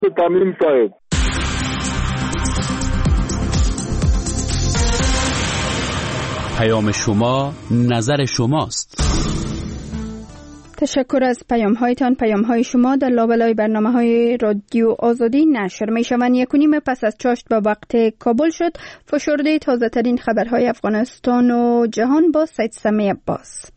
تامین صاحب. پیام شما نظر شماست. تشکر از پیام‌هایتان. پیام‌های شما در لابلای برنامه‌های رادیو آزادی نشر می‌شوند. 1:30 پس از چاشت به وقت کابل شد. فشرده تازه‌ترین خبرهای افغانستان و جهان با سید سمی عباس.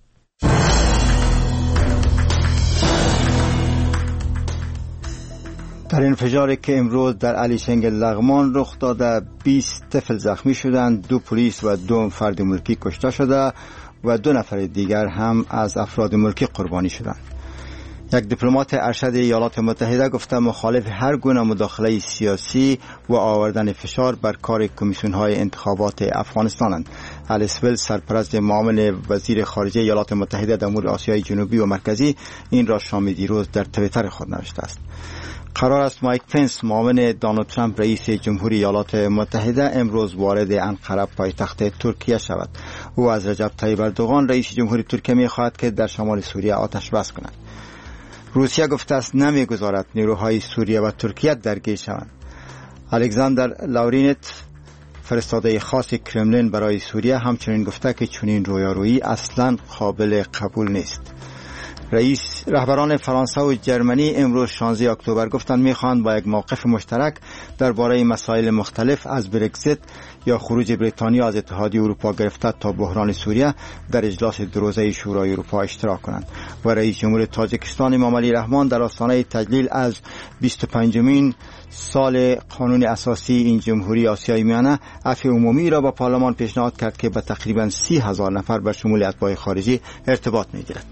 در انفجاری که امروز در علیشنگ لغمان رخ داده 20 طفل زخمی شدند، 2 پلیس و 2 فرد ملکی کشته شده و 2 نفر دیگر هم از افراد ملکی قربانی شدند. یک دیپلمات ارشد ایالات متحده گفته مخالف هر گونه مداخله سیاسی و آوردن فشار بر کار کمیسیون‌های انتخابات افغانستانند. الیس ویلز سرپرست معاون وزیر خارجه ایالات متحده در امور آسیای جنوبی و مرکزی این را شام دیروز در توییتر خود نوشته است. قرار است مایک پنس معاون دونالد ترامپ رئیس جمهوری ایالات متحده امروز وارد انقره پایتخت ترکیه شود. او از رجب طیب اردوغان رئیس جمهوری ترکیه می‌خواهد که در شمال سوریه آتش بس کند. روسیه گفته است نمی‌گذارد نیروهای سوریه و ترکیه درگیر شوند. الکساندر لاورینت فرستاده خاص کرملین برای سوریه همچنین گفته که چنین رویارویی اصلاً قابل قبول نیست. رهبران فرانسه و جرمنی امروز 16 اکتبر گفتند می‌خواهند با یک موقف مشترک درباره مسائل مختلف از برگزیت یا خروج بریتانیا از اتحادیه اروپا گرفته تا بحران سوریه در اجلاس 2 روزه شورای اروپا اشتراک کنند. و رئیس جمهور تاجیکستان امام علی رحمان در آستانه تجلیل از 25مین سال قانون اساسی این جمهوری آسیای میانه عفو عمومی را به پارلمان پیشنهاد کرد که به تقریباً 30,000 نفر به شمول اتباع خارجی ارتباط می‌گیرد.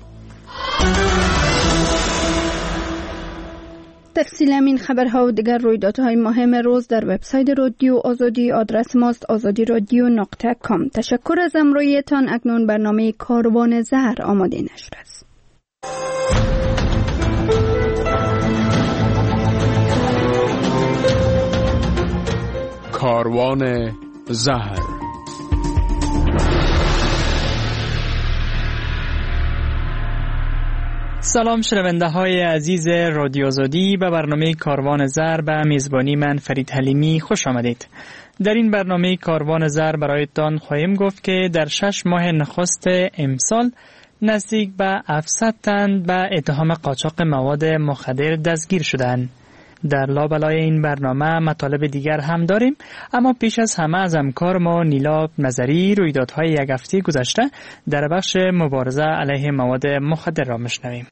تفصیل این خبرها و دیگر رویدادهای مهم روز در وبسایت رادیو آزادی. آدرس ماست azadiradio.com. تشکر از همراهیتان. اکنون برنامه کاروان زهر آماده نشر است. کاروان زهر. سلام شنونده های عزیز رادیو آزادی، به برنامه کاروان زهر به میزبانی من فرید حلیمی خوش آمدید. در این برنامه کاروان زهر برایتان خواهیم گفت که در 6 ماه نخست امسال نزدیک به 700 تن به اتهام قاچاق مواد مخدر دستگیر شدند. در لابلای این برنامه مطالب دیگر هم داریم، اما پیش از همه از همکار ما نیلا نظری رویدادهای یک هفته گذشته در بخش مبارزه علیه مواد مخدر را میشنویم.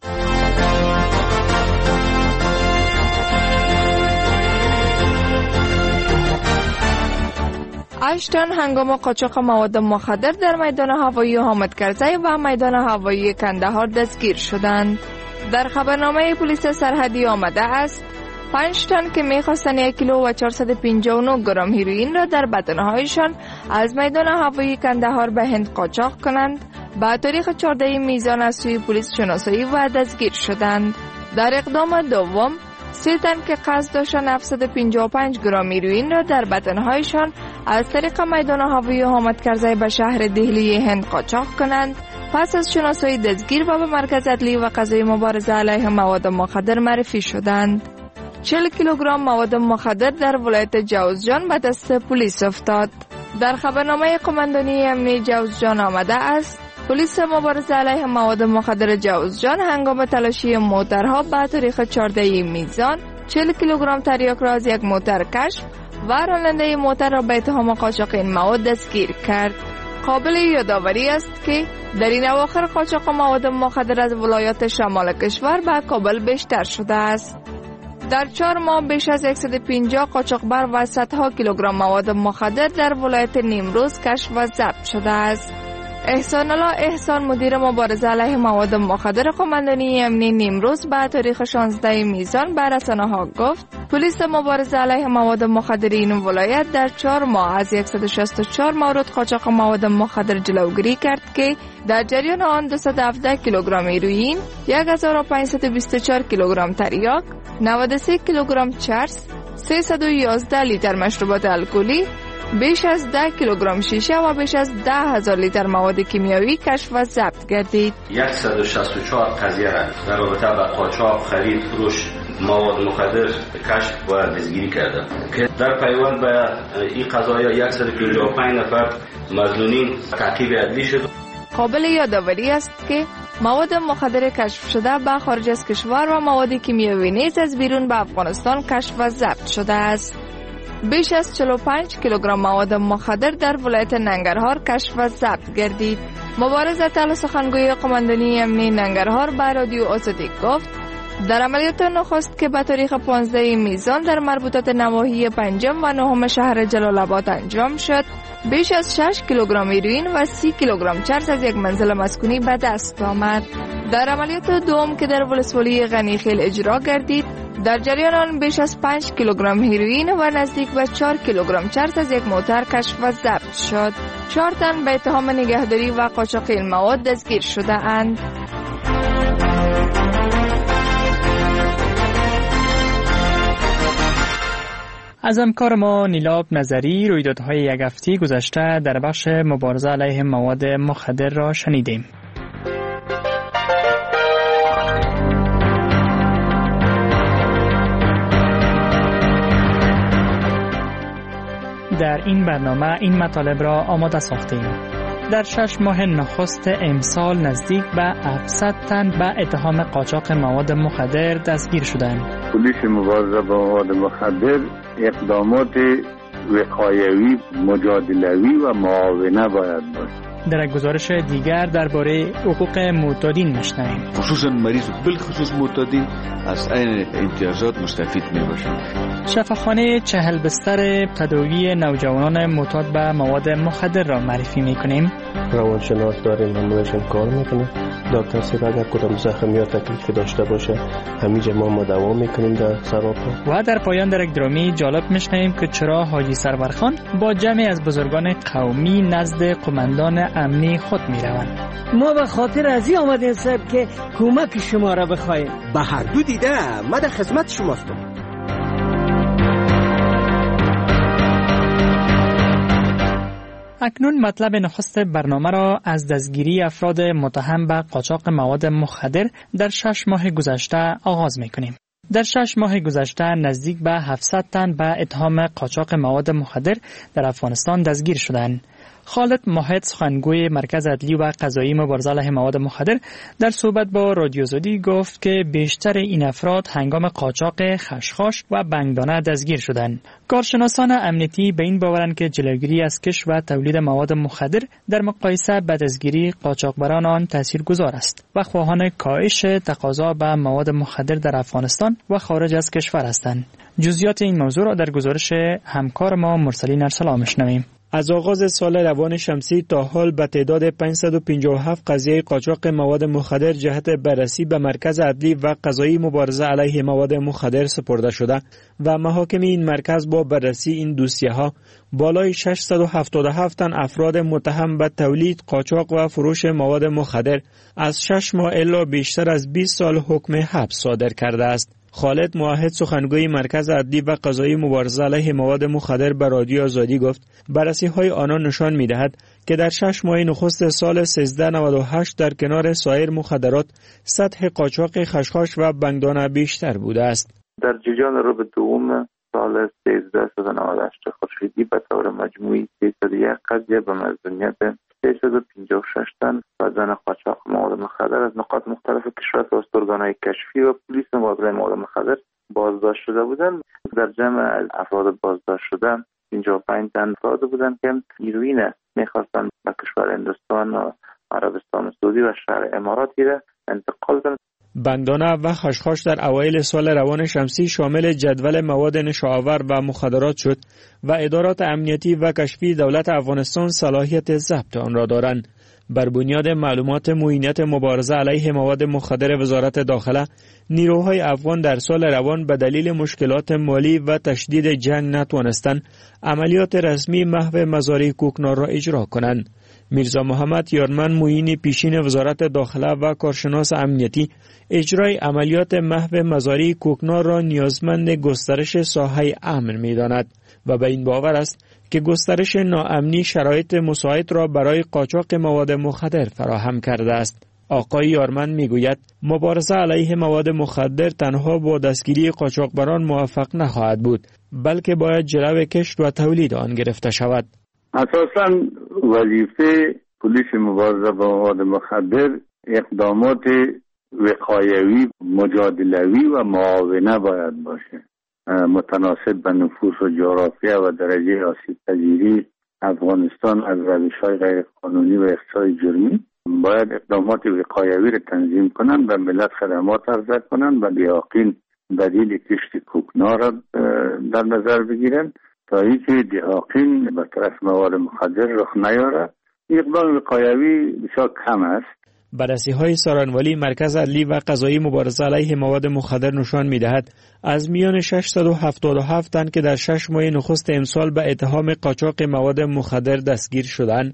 8 تن هنگام قاچاق مواد مخدر در میدان هوایی حامد کرزی و میدان هوایی کندهار دستگیر شدند. در خبرنامه پلیس سرحدی آمده است 5 تن که می‌خواستند 1 کیلو و 459 گرم هیروئین را در بدنهایشان از میدان هوایی کندهار به هند قاچاق کنند، به تاریخ 14 میزان از سوی پلیس شناسایی و دستگیر شدند. در اقدام دوم 3 تن که قصد داشتند 755 گرم هیروئین را در بدنهایشان از طریق میدان هوایی حامد کرزی به شهر دهلی هند قاچاق کنند، پس از شناسایی دستگیر و به مرکز عدلی و قضایی مبارزه علیه مواد مخدر معرفی شدند. 40 کیلوگرم مواد مخدر در ولایت جوزجان به دست پلیس افتاد. در خبرنامه قماندانی امنیتی جوزجان آمده است پلیس مبارزه علیه مواد مخدر جوزجان هنگام تلاشی موترها به تاریخ 14 میزان 40 کیلوگرم تریاک را از یک موتر کشف و راننده موتر را به اتهام قاچاق این مواد دستگیر کرد. قابل یادآوری است که در این اواخر قاچاق مواد مخدر از ولایات شمال کشور به کابل بیشتر شده است. در 4 ماه بیش از 150 قاچاقبر و صدها کیلوگرم مواد مخدر در ولایت نیمروز کشف و ضبط شده است. احسان الله احسان مدیر مبارزه علیه مواد مخدر قماندانی امنیتی نیمروز به تاریخ 16 میزان به رسانه‌ها گفت پلیس مبارزه علیه مواد مخدر این ولایت در 4 ماه از 164 مورد قاچاق مواد مخدر جلوگیری کرد که در جریان آن 217 کیلوگرم هیروئین، 1524 کیلوگرم تریاک، 93 کیلوگرم چرس، 311 لیتر مشروبات الکلی، بیش از 10 کیلوگرم شیشه و بیش از 10,000 لیتر مواد کیمیایی کشف و ضبط گردید. 164 قضیه را در رابطه با قاچاق، خرید، فروش مواد مخدر کشف و دستگیری کرده که در پیوند به این قضایا 155 نفر مظنونین تعقیب عدلی شد. قابل یادآوری است که مواد مخدر کشف شده به خارج از کشور و مواد کیمیاوی نیز از بیرون به افغانستان کشف و ضبط شده است. بیش از 45 کیلوگرم مواد مخدر در ولایت ننگرهار کشف و ضبط گردید. مبارز عطل سخنگوی قماندانی امنی ننگرهار به رادیو آزادی گفت در عملیات نخست که به تاریخ 15 میزان در مربوطات نواحی پنجم و نهم شهر جلال آباد انجام شد، بیش از 6 کیلوگرم هیروئین و 30 کیلوگرم چرس از یک منزل مسکونی به دست آمد. در عملیات دوم که در ولسوالی غنیخیل اجرا گردید، در جریان آن بیش از 5 کیلوگرم هیروئین و نزدیک به 4 کیلوگرم چرس از یک موتر کشف و ضبط شد. 4 تن به اتهام نگهداری و قاچاق این مواد دستگیر شده اند. از همکار ما نیلاب نظری رویدادهای یک هفته گذشته در بخش مبارزه علیه مواد مخدر را شنیدیم. در این برنامه این مطالب را آماده ساختیم. در 6 ماه نخست امسال نزدیک به 700 تن به اتهام قاچاق مواد مخدر دستگیر شدند. پلیس مبارزه با مواد مخدر اقدامات وقایوی، مجادلوی و معاونه باید باشد. در یک گزارش دیگر درباره حقوق معتادین میشنویم. خصوصا مریض و بالخصوص معتادین از این امتیازات مستفید میباشند. شفاخانه 40 بستر تداوی نوجوانان معتاد به مواد مخدر را معرفی میکنیم. روانشناس داریم و نوشن کار میکنیم. دکتر سیب اگر کدام زخم یا تکلیف داشته باشه همینجا ما مداوا میکنیم در سراپا. و در پایان در یک درامی جالب میشنویم که چرا حاجی سرورخان با جمعی از بزرگان قومی نزد قماندان امنی خود میروند. ما به خاطر ازی آمدیم صاحب که کمک شما را بخواهیم. به هر دو دیده ما در خدمت شماستم. اکنون مطلب نخست برنامه را از دستگیری افراد متهم به قاچاق مواد مخدر در 6 ماه گذشته آغاز میکنیم. در 6 ماه گذشته نزدیک به 700 تن به اتهام قاچاق مواد مخدر در افغانستان دستگیر شدند. خالد ماهد سخنگوی مرکز عدلی و قضایی مبارزه علیه مواد مخدر در صحبت با رادیو آزادی گفت که بیشتر این افراد هنگام قاچاق خشخاش و بنگدانه دستگیر شدند. کارشناسان امنیتی به این باورند که جلوگیری از کشف و تولید مواد مخدر در مقایسه با دستگیری قاچاقبران آن تاثیرگذار است و خواهان کاهش تقاضا به مواد مخدر در افغانستان و خارج از کشور هستند. جزئیات این موضوع را در گزارش همکار ما مرسلین ارسلان میشنویم. از آغاز سال روان شمسی تا حال به تعداد 557 قضیه قاچاق مواد مخدر جهت بررسی به مرکز عدلی و قضایی مبارزه علیه مواد مخدر سپرده شده و محاکم این مرکز با بررسی این دوسیه‌ها بالای 677 تن افراد متهم به تولید، قاچاق و فروش مواد مخدر از 6 ماه الی بیشتر از 20 سال حکم حبس صادر کرده است. خالد موحد سخنگوی مرکز عدلی و قضایی مبارزه علیه مواد مخدر به رادیو آزادی گفت بررسی‌های آنان نشان می‌دهد که در 6 ماه نخست سال 1398 در کنار سایر مخدرات سطح قاچاق خشخاش و بنگدانه بیشتر بوده است. در جریان ربع دوم سال 1398 خورشیدی به طور مجموعی 301 قضیه به مظنونیت 356 تن و زن قاچاق مواد مخدر از نقاط مختلف کشور توسط ارگان‌های کشفی و پلیس مبارزه مواد مخدر بازداشت شده بودند. در جمع از افراد بازداشت شده 55 تن افراد بودند که هیروئین می‌خواستند به کشور هندوستان و عربستان سعودی و شهر اماراتی را انتقال کنند. بنگدانه و خشخاش در اوایل سال روان شمسی شامل جدول مواد نشان‌آور و مخدرات شد و ادارات امنیتی و کشفی دولت افغانستان صلاحیت ضبط آن را دارند. بر بنیاد معلومات معینت مبارزه علیه مواد مخدر وزارت داخله، نیروهای افغان در سال روان به دلیل مشکلات مالی و تشدید جنگ نتوانستند عملیات رسمی محو مزارع کوکنار را اجرا کنند. میرزا محمد یارمن معین پیشین وزارت داخله و کارشناس امنیتی اجرای عملیات محو مزارع کوکنار را نیازمند گسترش ساحه امن می‌داند و به این باور است که گسترش ناامنی شرایط مساعد را برای قاچاق مواد مخدر فراهم کرده است. آقای یارمند میگوید مبارزه علیه مواد مخدر تنها با دستگیری قاچاقبران موفق نخواهد بود، بلکه باید جلو کشت و تولید آن گرفته شود. اساساً وظیفه پلیس مبارزه با مواد مخدر اقدامات وقایوی، مجادلوی و معاونه باید باشه، متناسب به نفوس و جغرافیا و درجه آسیب پذیری افغانستان از روش‌های غیر قانونی و اقتصاد جرمی. باید اقدامات وقایوی را تنظیم کنند و ملت خدمات عرضه کنند و بیاقین بدیل کشت کوکنار را در نظر بگیرند تا اینکه بیاقین به طرف مواد مخدر رخ نیارد. اقدام وقایوی بسیار کم است. بررسی‌های سارنوالی مرکز عدلی و قضایی مبارزه علیه مواد مخدر نشان می‌دهد از میان 677 تن که در 6 ماه نخست امسال به اتهام قاچاق مواد مخدر دستگیر شدند،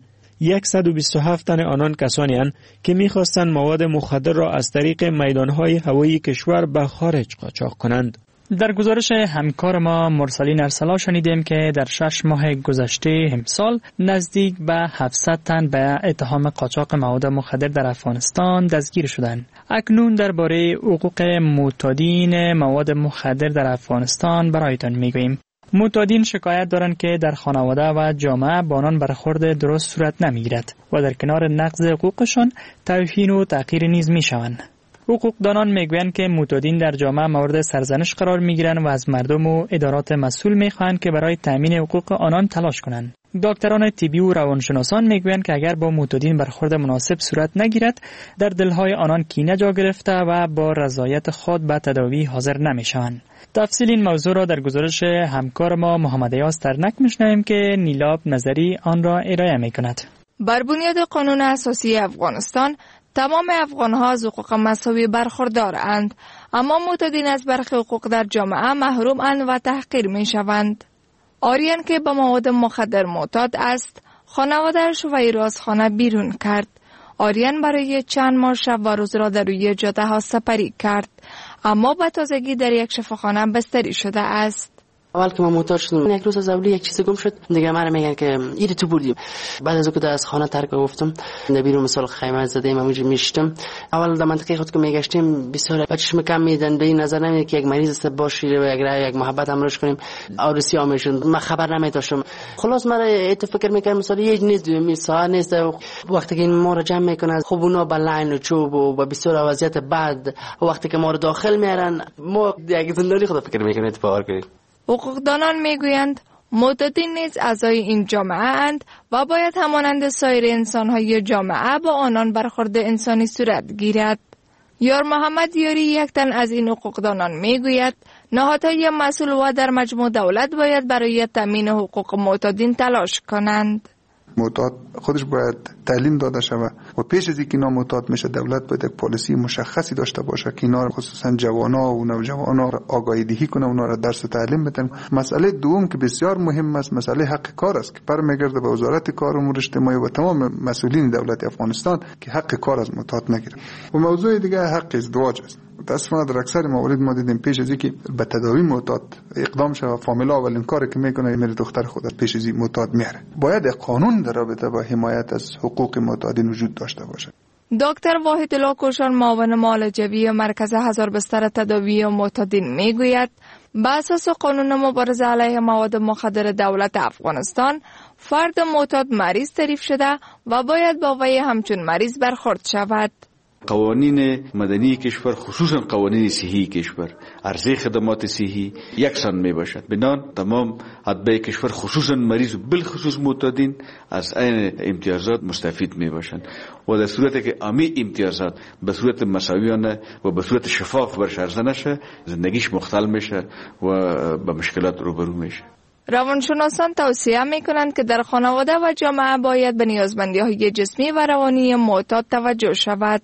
127 تن آنان کسانی اند که می‌خواستند مواد مخدر را از طریق میدان‌های هوایی کشور به خارج قاچاق کنند. در گزارش همکار ما مرسلین ارسلا شنیدیم که در 6 ماه گذشته امسال نزدیک به 700 تن به اتهام قاچاق مواد مخدر در افغانستان دستگیر شدند. اکنون درباره حقوق معتادین مواد مخدر در افغانستان برایتان میگوییم. معتادین شکایت دارند که در خانواده و جامعه با آنان برخورد درست صورت نمیگیرد و در کنار نقض حقوقشان توهین و تحقیر نیز میشوند. حقوقدانان میگویند که معتادین در جامعه مورد سرزنش قرار میگیرند و از مردم و ادارات مسئول میخواهند که برای تامین حقوق آنان تلاش کنند. دکتران طبی و روانشناسان میگویند که اگر با معتادین برخورد مناسب صورت نگیرد، در دلهای آنان کینه جا گرفته و با رضایت خود به تداوی حاضر نمیشوند. تفصیل این موضوع را در گزارش همکار ما محمد ایاز ترنک میشنویم که نیلاب نظری آن را ارائه میکند. بر بنیاد قانون اساسی افغانستان تمام افغان‌ها از حقوق مساوی برخوردارند، اما معتادین از برخی حقوق در جامعه محروم‌اند و تحقیر می‌شوند. آریان که به مواد مخدر معتاد است، خانواده‌اش وی را از خانه بیرون کرد. آریان برای چند ماه شب و روز را در روی جاده‌ها سپری کرد، اما به تازگی در یک شفاخانه بستری شده است. اول که من معتاد شدم، یک روز از اولی یک چیز گم شد، دیگه من میگن که ایده تو بردیم. بعد از اینکه از خانه ترک گفتم، در بیرون مثلا خیمه زدیم، اونجا میشتم. اول در منطقه خود که میگشتیم بسیار بچه‌ش کم میدن، به این نظر نمیاد که یک مریض است باشی و یک محبت همراهش کنیم. آرسی آمیشون من خبر نمیداشتم. خلاص من فکر میکردم مثلا یک نیست ساعت نیست. وقتی که این ما رو جمع میکنن، خب اونا با لاین و چوب و بسیار وضعیت بد، وقتی که ما رو داخل میارن، ما یک زندانی خود فکر میکنیم اتفاق کنیم. حقوقدانان میگویند معتادین نیز اعضای این جامعه اند و باید همانند سایر انسان‌های جامعه با آنان برخورد انسانی صورت گیرد. یار محمد یاری یک تن از این حقوقدانان میگوید نهادهای مسئول و در مجموع دولت باید برای تامین حقوق معتادین تلاش کنند. معتاد خودش باید تعلیم داده شود و پیش از اینکه اینا معتاد میشه دولت باید یک پالیسی مشخصی داشته باشه که اینا خصوصا جوانا و نوجوانا را آگاهی دهی کنه، اونا را درس و تعلیم بده. مسئله دوم که بسیار مهم است مسئله حق کار است که برمیگرده به وزارت کار و امور اجتماعی و تمام مسئولین دولت افغانستان که حق کار از معتاد نگیره. و موضوع دیگه حق ازدواج است. متاسفانه در اکثر موارد ما دیدیم پیش از اینکه به تداوی معتاد اقدام شود، فامیلا اولین کاری که میکنه میره دختر خود پیش از این معتاد میاره. باید قانون در رابطه با حمایت از حقوق معتادین وجود داشته باشه. دکتر واحد الله کوشان معاون معالجوی مرکز هزار بستر تداوی معتادین میگوید به اساس قانون مبارزه علیه مواد مخدر دولت افغانستان فرد معتاد مریض تعریف شده و باید با وی همچون مریض برخورد شود. قوانین مدنی کشور خصوصا قوانین صحی کشور عرضه خدمات صحی یکسان می باشد. بنان تمام اتباع کشور خصوصا مریض و بالخصوص معتادین از این امتیازات مستفید می باشند و در صورتی که امی امتیازات به صورت مساویانه و به صورت شفاف برش عرضه نشه زندگیش مختل میشه و به مشکلات روبرو میشه. روانشناسان توصیه میکنند که در خانواده و جامعه باید به نیازمندی‌های جسمی و روانی معتاد توجه شود.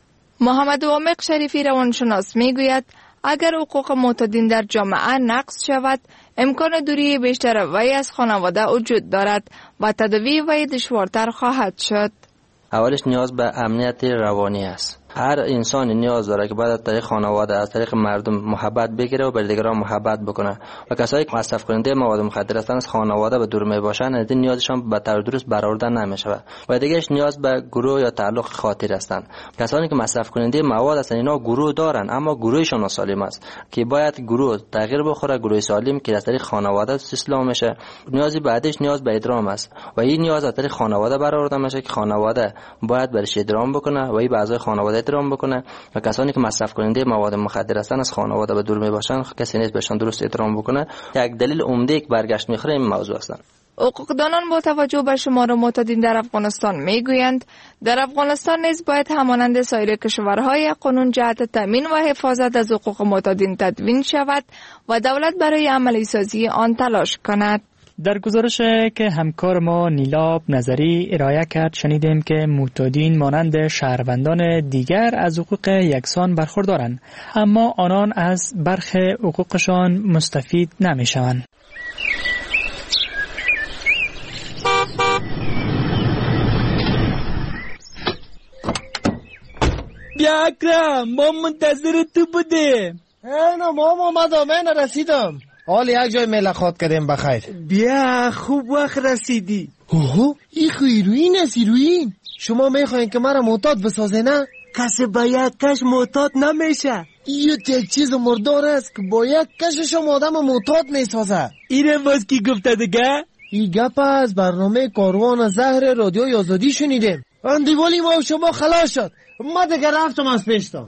محمد عامق شریفی روانشناس میگوید اگر حقوق معتادین در جامعه نقض شود امکان دوری بیشتر وی از خانواده وجود دارد و تداوی وی دشوارتر خواهد شد. اولش نیاز به امنیت روانی است. هر انسان نیاز داره که باید از طریق خانواده، از طریق مردم محبت بگیره و به دیگران محبت بکنه و کسایی که مصرف کننده مواد مخدر هستند از خانواده به دور میباشن، از این نیازشان به طور درست برآورده نمیشه و دیگهش نیاز به گروه یا تعلق خاطر هستند. کسانی که مصرف کننده مواد هستند اینا گروه دارن اما گروهشان ناسالم است که باید گروه تغییر بخوره، گروه سالم که از طریق خانواده اصلاح میشه. نیازی بعدش نیاز به ادرام است و این نیاز از طریق خانواده برآورده میشه که خانواده باید برش ادرام بکنه و این اعضای خانواده ادرام بکنه و کسانی که مصرف کننده مواد مخدر هستند از خانواده به دور میباشن، کسی نیست بهشون درست ادرام بکنه. یک دلیل عمده که برگشت میخوره این موضوع است. حقوقدانان با توجه به شمار معتادین در افغانستان میگویند در افغانستان نیز باید همانند سایر کشورهای قانون جهت تامین و حفاظت از حقوق معتادین تدوین شود و دولت برای عملی سازی آن تلاش کند. در گزارش که همکار ما نیلاب نظری ارائه کرد شنیدیم که معتادین مانند شهروندان دیگر از حقوق یکسان برخوردارند اما آنان از برخی حقوقشان مستفید نمیشوند. بیا اکرم، ما منتظر تو بودیم. اینا مام اومدم، من رسیدم. حال یک جای ملاقات کردیم بخیر. بیا خوب وقت رسیدی. اوه این هیروئین است، هیروئین. شما میخواین که مرا معتاد بسازه نه؟ کسی با یک کش معتاد نمیشه. این یک چیز مردار است که با یک کشش آدم معتاد میسازه. اینه باز کی گفته دیگه؟ این گپ از برنامه کاروان زهر رادیوی آزادی شنیدیم. اندیوالی ما و شما خلاص شد. ما دیگه رفتم از پیشتم.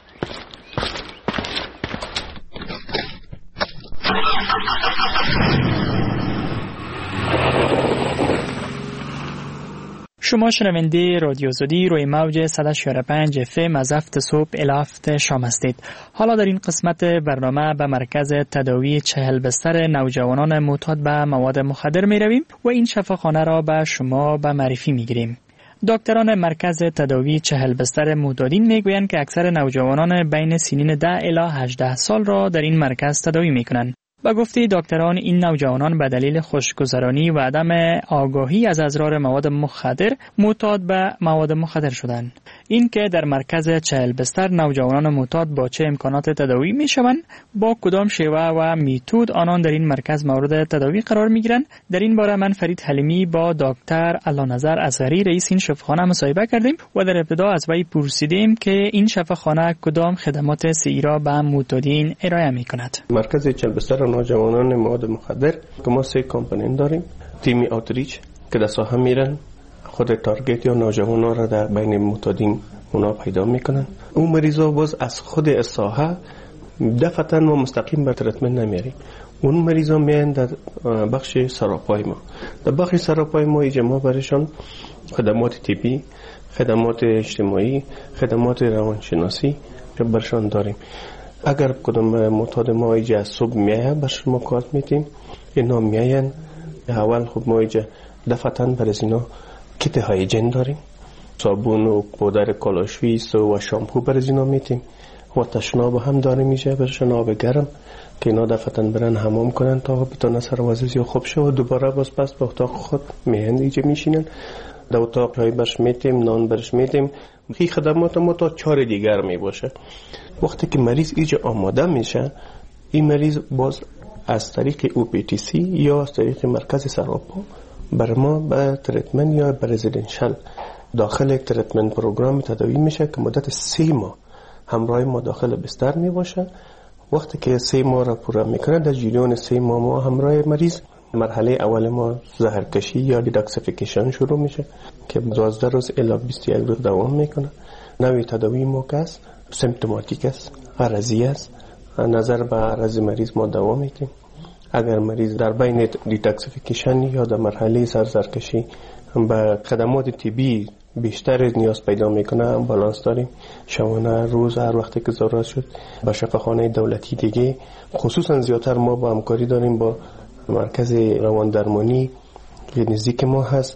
شما شنونده رادیو آزادی روی موج 104.5 FM از 7 صبح الی 7 شام هستید. حالا در این قسمت برنامه به مرکز تداوی 40 بستر نوجوانان معتاد به مواد مخدر می رویم و این شفاخانه را به شما به معرفی می گیریم. دکتران مرکز تداوی 40 بستر معتادین میگویند که اکثر نوجوانان بین سنین 10 الی 18 سال را در این مرکز تداوی میکنند. با گفته دکتران این نوجوانان به دلیل خوشگذرانی و عدم آگاهی از اضرار مواد مخدر معتاد به مواد مخدر شدند. این که در مرکز 40 بستر نوجوانان معتاد با چه امکانات تداوی میشوند، با کدام شیوه و میتود آنان در این مرکز مورد تداوی قرار میگیرند، در این باره من فرید حلیمی با دکتر علانظر اصغری رئیس این شفاخانه مصاحبه کردیم و در ابتدا از وی پرسیدیم که این شفاخانه کدام خدمات صحی را به معتادین ارائه میکند. مرکز 40 بستر نوجوانان مواد مخدر که ما 3 کامپوننت داریم. تیم اوتریچ که در ساحه میرن خود تارگت یا نوجوانان را در بین معتادین اونا پیدا میکنن. اون مریضا باز از خود ساحه دفعتاً و مستقیم به تریتمنت نمیاریم. اون مریضا میان در بخش سراپای ما. در بخش سراپای ما ما برشان خدمات طبی، خدمات اجتماعی، خدمات روانشناسی که برشان داریم. اگر کدام معتاد ما اینجا از صبح میایه برش ما کار میتیم، اینا میاین اول خب ما اینجا دفعتاً برای اینا کیت هایجین داریم، صابون و پودر کالاشویس و شامپو برای اینا میتیم و تشناب هم داریم اینجا برشان آب گرم که اینا دفعتاً برن حمام کنن تا بتونه سر وضعیت خوب شه و دوباره باز پس به اتاق خود میهن اینجا میشینن. در اتاق های برش میتیم، نان برش میتیم. این خدمات ما تا 4 دیگر میباشه. وقتی که مریض اینجا آماده میشه، این مریض باز از طریق OPTC یا از طریق مرکز سراپا بر ما به تریتمنت یا به رزیدنشال داخل یک تریتمنت پروگرام تداوی میشه که مدت 3 ماه همراه ما داخل بستر میباشه. وقتی که 3 ماه را پورا میکنه، در جریان 3 ماه ما همراه مریض مرحله اول ما زهرکشی یا دیداکسیفیکیشن شروع میشه که 12 روز الی 21 روز دوام میکنه. نوع تداوی ما که است سیمپتوماتیک است، عرضی است. نظر به عرض مریض ما دوام میدیم. اگر مریض در بین دیتاکسیفیکیشن یا در مرحله سرزرکشی به خدمات طبی بیشتر نیاز پیدا میکنه، بالانس داریم. شبانه روز هر وقتی که ضرورت شد با شفاخانه دولتی دیگه، خصوصا زیادتر ما با همکاری داریم با مرکز روان درمانی که نزدیک ما هست.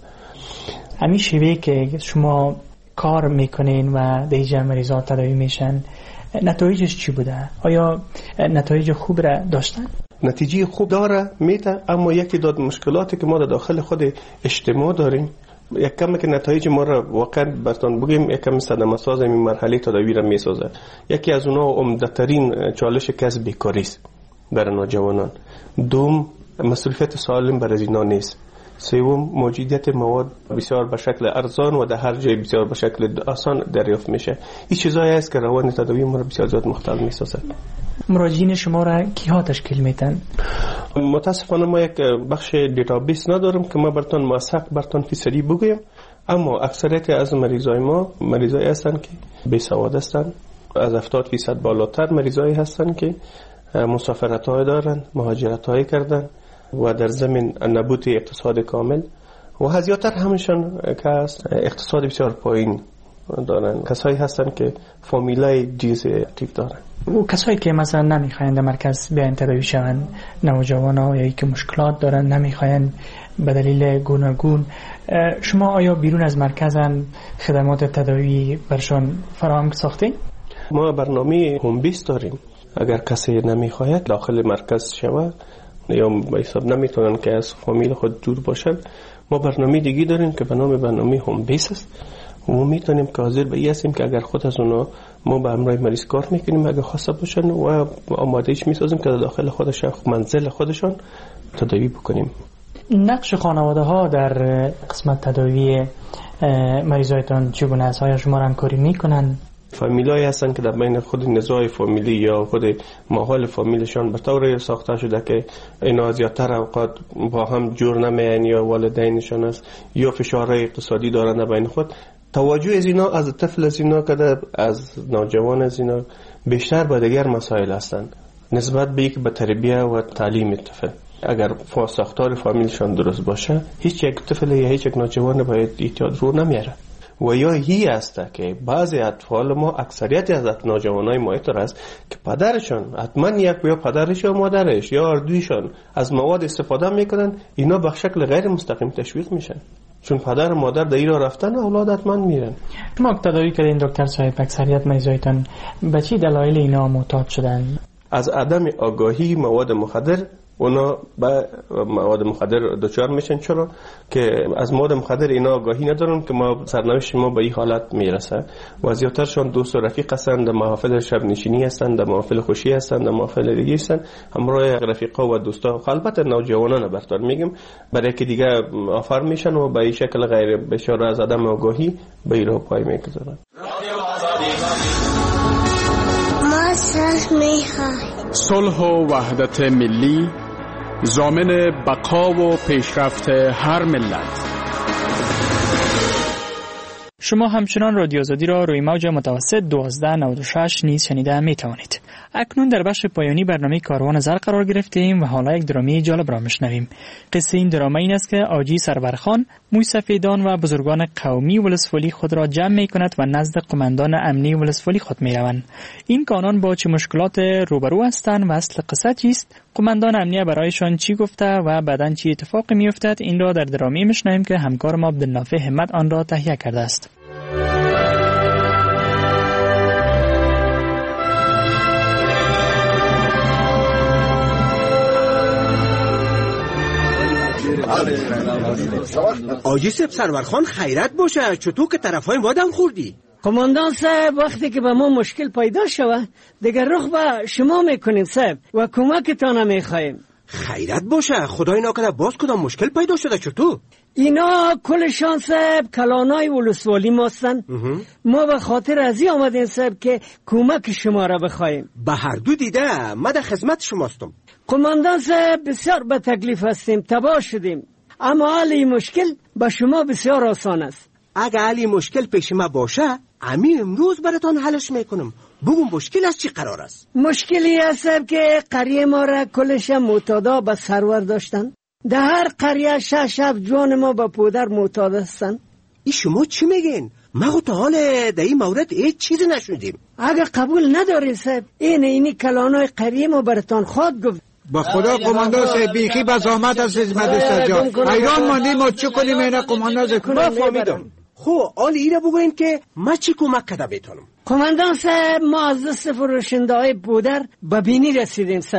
همین شیوه که شما کار میکنین و دیجا مریضات تداوی میشن، نتایجش چی بوده؟ آیا نتایج خوب را داشتن؟ نتیجه خوب داره میته، اما یکی داد مشکلاتی که ما در داخل خود اجتماع داریم یک کم که نتایج ما را واقعا براتون بگیم، یک کم صدمه ساز این مرحله تداوی را میسازه. یکی از اونها عمده‌ترین چالش کسب بیکاری است برای نوجوانان. دوم، مصرفیت سالم برای اینا نیست. سوم، موجودیت مواد بسیار به شکل ارزان و در هر جای بسیار به شکل آسان دریافت میشه. این چیزایی است که روان تداوی ما را بسیار زیاد مختل میسازه. مراجعین شما را کیها تشکیل میدن؟ متاسفانه ما یک بخش دیتابیس ندارم که ما براتون موثق براتون فیصدی بگویم، اما اکثریت از مریضای ما مریضایی هستند که بی سواد هستند. از 70% بالاتر مریضایی هستند که مسافرت‌های دارن، مهاجرت‌های کردن و در زمین نبود اقتصاد کامل و زیادتر همشون که اقتصاد بسیار پایین دارن. کسایی هستن که فامیلای دیز اکتیو دارن. و کسایی که مثلا نمیخواین در مرکز بیان تداوی شون، نوجوانا یا که مشکلات دارن نمیخواین به دلیل گوناگون، شما آیا بیرون از مرکز خدمات تداوی برشان فراهم ساختین؟ ما برنامه هوم بیس داریم. اگر کسی نمیخواید داخل مرکز شود یا به حساب نمیتونن که از فامیل خود دور باشن، ما برنامه دیگه داریم که به نام برنامه هوم بیس است و ما میتونیم که حاضر به این هستیم که اگر خود از اونا ما به همراه مریض کار میکنیم اگر خواسته باشن و آمادهش میسازیم که داخل خودشان منزل خودشان تداوی بکنیم. نقش خانواده ها در قسمت تداوی مریضایتان چگونه است؟ آیا شما همکاری میکنن؟ فامیلایی هستن که در بین خود نزاع فامیلی یا خود ماحول فامیلشان به طور ساخته شده که اینا زیادتر اوقات با هم جور نمیان یا والدینشان است یا فشارهای اقتصادی دارن در بین خود. توجه از اینا، از طفل از اینا که از نوجوان از اینا بیشتر به دیگر مسائل هستند نسبت به یک به تربیه و تعلیم طفل. اگر ساختار فامیلشان درست باشه هیچ یک طفل یا هیچ یک نوجوان باید احتیاط رو نمیاره. و یا هی است که بعضی اطفال ما، اکثریت از نوجوانای ما اینطور است که پدرشان حتما یک یا پدرش یا مادرش یا اردویشان از مواد استفاده میکنن، اینا به شکل غیر مستقیم تشویق میشن چون پدر و مادر در ایران رفتن و اولاد حتما میرن. شما تداوی کردین دکتر صاحب، اکثریت مریضایتان به چی دلایل اینا معتاد شدن؟ از عدم آگاهی مواد مخدر اونا به مواد مخدر دچار میشن. چرا؟ که از مواد مخدر اینا آگاهی ندارن که ما سرنوشت ما به این حالت میرسه و زیادترشان دوست و رفیق هستند، در محافل شب نشینی هستند، در محافل خوشی هستند، در محافل دیگه هستند، همراه رفیقا و دوستا. البته نوجوانان برتر میگم برای که دیگه آفر میشن و به این شکل غیر بشاره از عدم آگاهی به این رو پای میگذارن. ما صلح و وحدت ملی ضامن بقا و پیشرفت هر ملت. شما همچنان رادیو آزادی را روی موج متوسط 1296 نیز شنیده می توانید. اکنون در بخش پایانی برنامه کاروان زر قرار گرفتیم و حالا یک درامی جالب را میشنویم. قصه این دراما این است که آجی سرورخان موی سفیدان و بزرگان قومی ولسوالی خود را جمع می کند و نزد قماندان امنی ولسوالی خود می روند. این کانان با چه مشکلات روبرو هستند و اصل قصه چیست؟ قماندان امنیه برایشان چی گفته و بعداً چی اتفاقی می افتد؟ این را در درامی میشنویم که همکار ما عبدالنافع همت آن را تهیه کرده است. آجی سب سرورخان خیرت باشه، چطور که طرفای ما دم خوردی؟ قماندان صاحب وقتی که به ما مشکل پیدا شود دیگر رخ به شما میکنیم صاحب و کمکتان میخوایم. خیرت باشه، خدای ناکنه باز کدام مشکل پیدا شده چطور؟ اینا کلشان صاحب کلانای ولسوالی ماستن. ما به خاطر ازی آمدیم صاحب که کمک شما را بخوایم. به هر دو دیده من در خدمت شماستم. قماندان صاحب بسیار به تکلیف هستیم، تباه شدیم، اما حل این مشکل به شما بسیار آسان است. اگه حل مشکل پیش ما باشه امی امروز براتان حلش میکنم. بگم مشکل از چی قرار است؟ مشکلی است که قریه ما را کلش معتادا به سرور داشتن. در هر قریه 6 جوان ما به پودر معتاد هستن. ای شما چی میگین؟ ما تا حال در این مورد هیچ چیزی نشنیدیم. اگه قبول ندارین صاحب اینی کلانای قریه ما براتان خود گفت. با خدا قماندان صاحب بیخی به زحمت از خدمت سجاد ایران ماندیم و چه کنیم اینا قماندان صاحب؟ ما فهمیدم. خب حال ایره بگوین که ما چی کمک کده بیتونم؟ قماندان صاحب ما از دست فروشنده های پودر به بینی رسیدیم صاحب.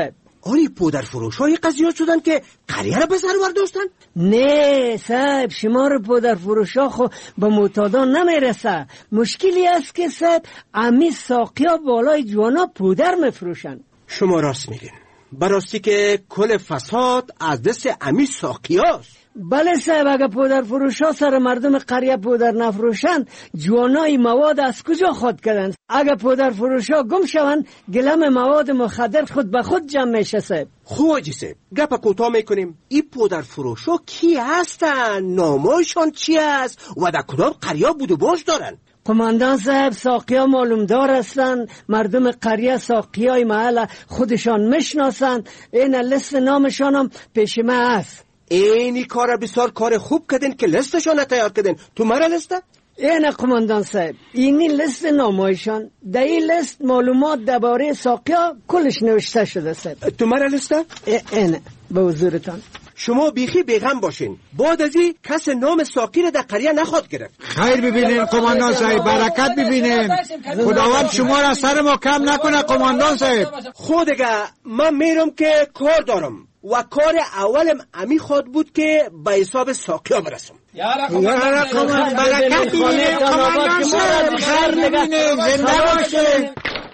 آری پودر فروش های قضیه شدن که قریه را به سرور داشتن؟ نه صاحب، شمار پودر فروش ها خو به معتادان نمیرسه. مشکلی است که صاحب امی ساقیا بالای جوانا پودر میفروشن. شما راست میگین، براستی که کل فساد از دست امی ساقیاست. بله صاحب، اگه پودر فروش ها سر مردم قریه پودر نفروشند، جوانای مواد از کجا خود کردند؟ اگه پودر فروش ها گم شوند، گلم مواد مخدر خود به خود جمع میشه صاحب. خوجی صاحب، گپ کوتاه میکنیم. این پودر فروش ها کی هستن؟ نامایشان چی است؟ و در کدام قریه بود و باش دارن؟ قماندان صاحب، ساقیا معلومدار هستند. مردم قریه ساقیای محل خودشان میشناسند. این لیست نامشان هم پیش ما است. اینی کار بسیار کار خوب کردین که لیستشان تیار کردین. تو مرا لیسته؟ این قماندان صاحب، اینی لیست نامایشان. در این لیست معلومات درباره ساقیا کلش نوشته شده صاحب. تو مرا لیسته؟ این به حضورتان. شما بیخی بیغم باشین. بعد از این کس نام ساقی را در قریه نخواد گرفت. خیر ببینین قماندان صاحب، برکت ببینین. خداوند شما را سر ما کم نکنه قماندان صاحب. خودگه من میرم که کار دارم و کار اولم امی خود بود که به حساب ساقیا برسم. برکت ببینین قماندان صاحب، خیر ببینین، زنده باشین.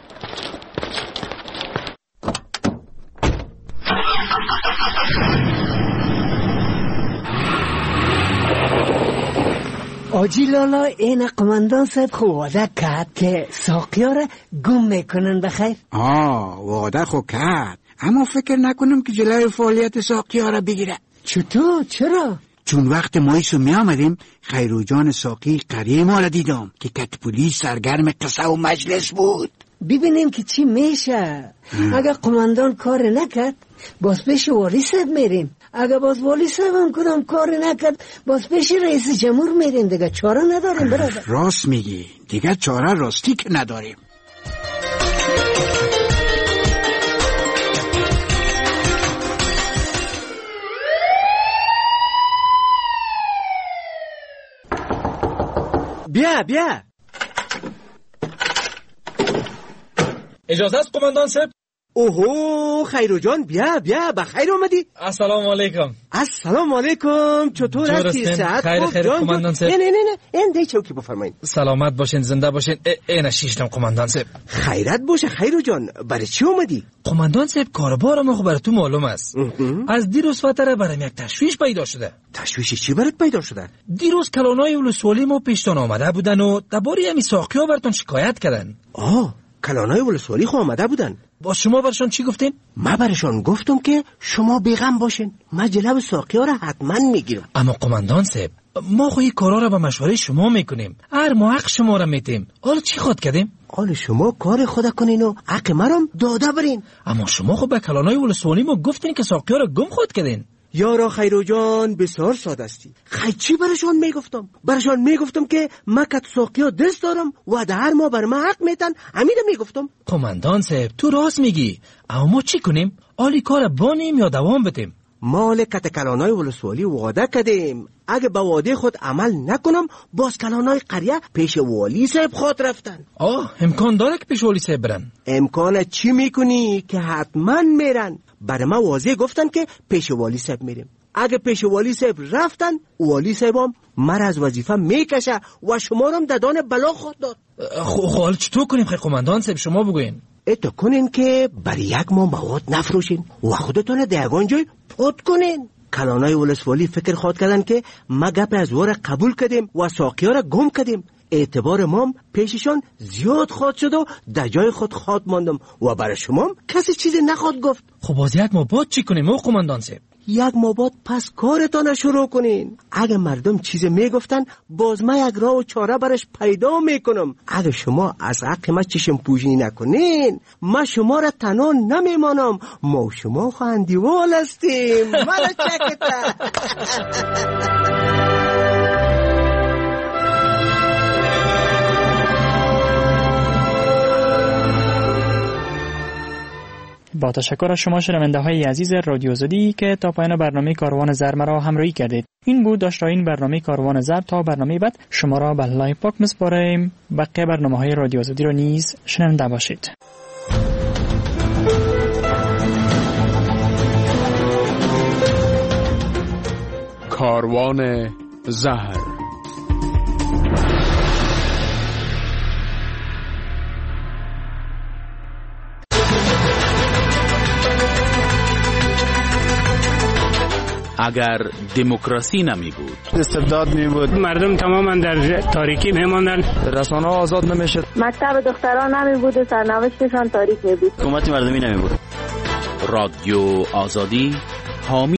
آجی لالا، این قماندان صاحب خو وعده کرد که ساقیا را گم میکنن. بخیر وعده خو کرد، اما فکر نکنم که جلوی فعالیت ساقیا را بگیره. چطور؟ چرا؟ چون وقت مایسو می آمدیم خیرو جان ساقی قریه ما را دیدم که کتپولی سرگرم قصه و مجلس بود. ببینیم که چی میشه. اگر قماندان کار نکرد باز پیش والی صاحب میریم. اگر باز والی صاحب هم کدام کار نکرد باز پیش رئیس جمهور میریم. دیگه چاره نداریم برادر. راست میگی، دیگه چاره راستی که نداریم. بیا اجازه است قماندان صاحب؟ اوهو خیرو جان، بیا بخیر اومدی. السلام علیکم. السلام علیکم. چطور هستی؟ صحت خوب؟ خیر قماندان صاحب. نه این دی چوکی بفرمایید. سلامت باشین، زنده باشین. این شیشتم قماندان صاحب. خیرت باشه خیرو جان. برای چی اومدی؟ قماندان صاحب، کاربار ما خب برای تو معلوم است. از دیروز فتره برام یک تشویش پیدا شده. تشویش چی برات پیدا شده؟ دیروز کلانای ولسوالی ما پیشتان آمده بودن و درباره همین ساقیا براتون شکایت کردن. کلانای ولسوالی خو آمده بودن. با شما برشان چی گفتین؟ ما برشان گفتم که شما بیغم باشین، ما جلو ساقیا را حتما میگیرم. اما قماندان صاحب، ما خو این کارا را به مشوره شما میکنیم، هر ما حق شما را میتیم. حالا چی خود کردیم؟ حالا شما کار خود کنین و حق مرام داده برین. اما شما خو به کلانای ولسوالی ما گفتین که ساقیا را گم خود کردین. یارا خیرو جان، بسیار ساده استی. چی برشان میگفتم؟ برشان میگفتم که ما کت ساقیا دست دارم و در ما بر ما حق میتن. امیر میگفتم. قماندان صاحب، تو راست میگی، اما ما چی کنیم؟ آلی کار بانیم یا دوام بدیم؟ مال کت کلانای ولسوالی وعده کردیم، اگه به وعده خود عمل نکنم باز کلانای قریه پیش والی صاحب خود رفتن. امکان داره که پیش والی صاحب برن؟ امکان چی میکنی که حتما میرن. برای ما واضح گفتن که پیش والی صاحب میریم. اگه پیش والی صاحب رفتن، والی صاحب هم مر از وظیفه میکشه و شما رو هم ددان بلا خود داد. حالا چطور کنیم خیلی قماندان صاحب؟ شما بگوین. اتو کنین که برای یک ماه مواد نفروشین و خودتون دیگان جای پود کنین. کلانای ولسوالی فکر خود کردن که ما گپ از وره قبول کردیم و ساقیا را گم کردیم. اعتبار مام پیششان زیاد خود شد و در جای خود خود ماندم و برای شما کسی چیزی نخواد گفت. خب باز یک ماه بعد چی کنیم قماندان صاحب؟ یک ماه بعد پس کارتان شروع کنین. اگه مردم چیزی میگفتن باز ما یک راه و چاره برش پیدا میکنم. اگه شما از حق ما چشم پوشی نکنین ما شما را تنها نمیمانم. ما شما خواندیوال هستیم. مرا چکتا. با تشکر از شما شنونده های عزیز رادیو آزادی که تا پایان برنامه کاروان زر مرا همراهی کردید. این بود داشتین برنامه کاروان زر. تا برنامه بعد شما را به الله پاک میسپاریم. بقیه برنامه های رادیو آزادی را نیز شنونده باشید. کاروان زهر. اگر دموکراسی نمی بود، استبداد می بود، مردم تماما در تاریکی می ماندن، رسانه ها آزاد نمی شد، مکتب دختران نمی بود و سرنوشتشان تاریک می بود، حکومت مردمی نمی بود. رادیو آزادی حامی